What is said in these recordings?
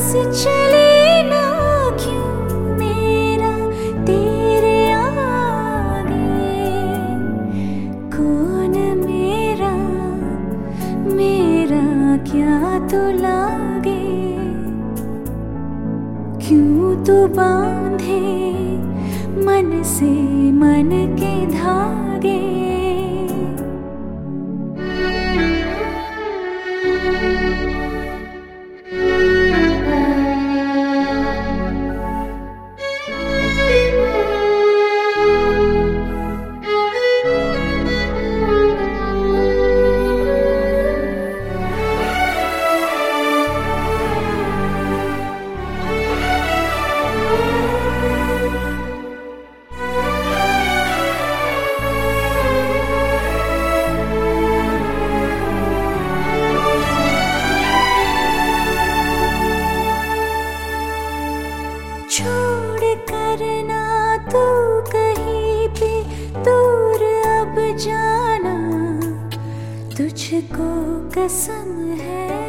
चले ना क्यों मेरा तेरे आगे। कौन मेरा मेरा क्या तो लागे। क्यों तो बांधे मन से मन के धागे। छोड़ कर ना तू कहीं पे दूर अब जाना, तुझको कसम है।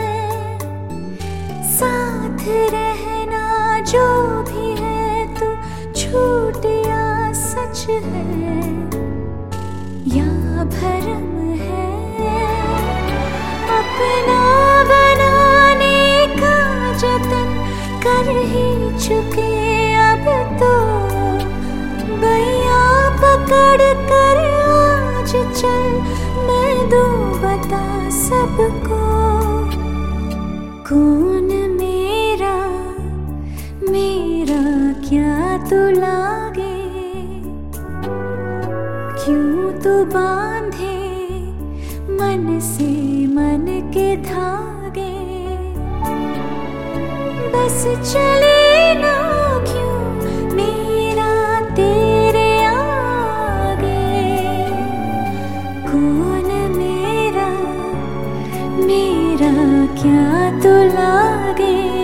साथ रहना जो भी है तू झूठ या सच है या भरम है। अपना बनाने का जतन कर ही चुके अब तो। बैया पकड़ कर आज चल मैं दूं बता सबको। कौन मेरा मेरा क्या तो लागे। क्यों तो बांधे मन से मन के धागे। बस चले ना क्यों मेरा तेरे आगे। कौन मेरा मेरा क्या तो लागे।